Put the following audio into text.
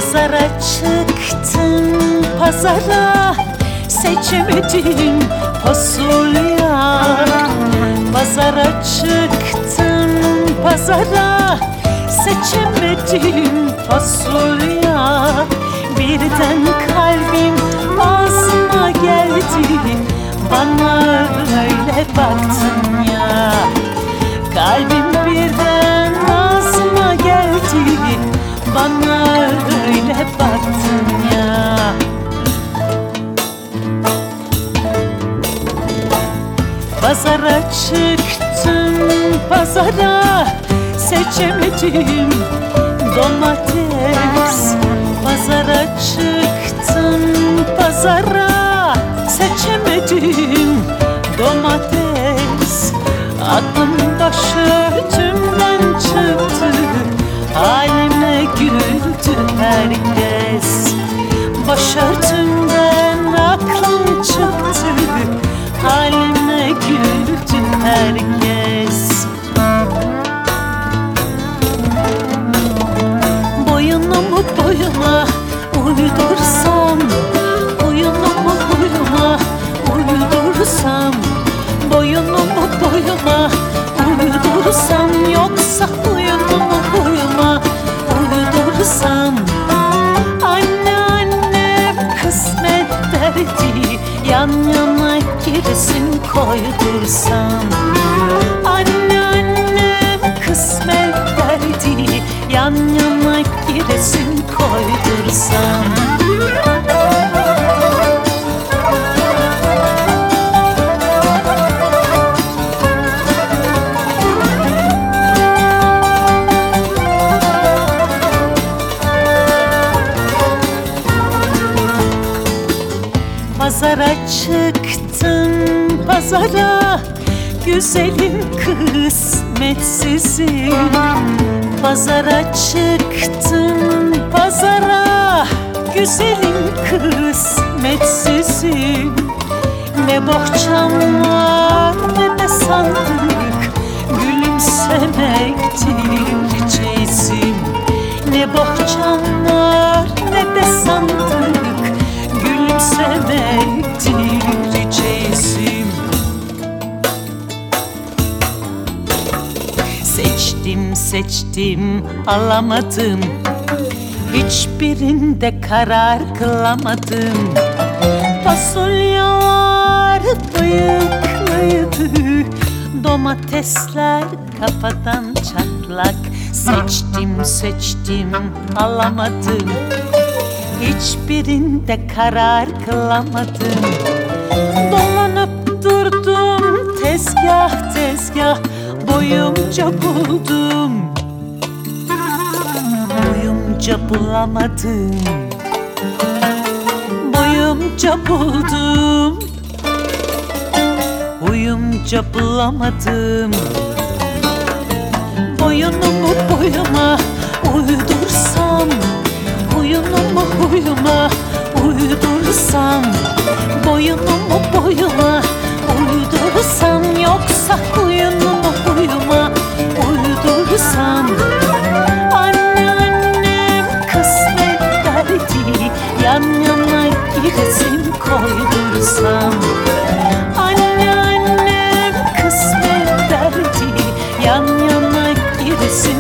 Pazara çıktım pazara, seçemedim fasulya. Pazara çıktım pazara, seçemedim fasulya. Birden kalbim ağzıma geldi, bana öyle baktın ya. Kalbim birden ağzıma geldi, bana öyle baktın ya. Pazara çıktım pazara, seçemedim domates. Pazara çıktım pazara, seçemedim domates. Aklım başörtümden çıktı, halime güldü herkes. Başörtümden aklım çıktı, halime güldü herkes. Boyunumu boyuma uydursam, boyunumu boyuma uydursam, boyunumu boyuma uydursam, yoksa boyunumu boyuma uydursam. Anne annem kısmet derdi, yan yana girsin koydursam. Anne annem kısmet derdi, yan yana girsin koydursam. Pazara çıktım pazara, güzelim kısmetsizim. Pazara çıktım pazara, güzelim kısmetsizim. Ne bohçam var ne de sandık, gülümsemektir çeyizim. Ne bohçam var ne de sandık, gülümsemektir çeyizim. Seçtim seçtim alamadım, hiçbirinde karar kılamadım. Fasulyeler bıyıklıydı, domatesler kafadan çatlak. Seçtim seçtim alamadım, hiçbirinde karar kılamadım. Dolanıp durdum tezgah tezgah, boyumca buldum, boyumca bulamadım. Boyumca buldum, boyumca bulamadım. Boyunumu boyuma uydursam, boyunumu boyuma uydursam, boyunumu boyuma uydursam, yoksa boyunumu boyuma uydursam. Anne annem kısmet derdi, yan yana girsin koydursam. Anne annem kısmet derdi, yan yana girsin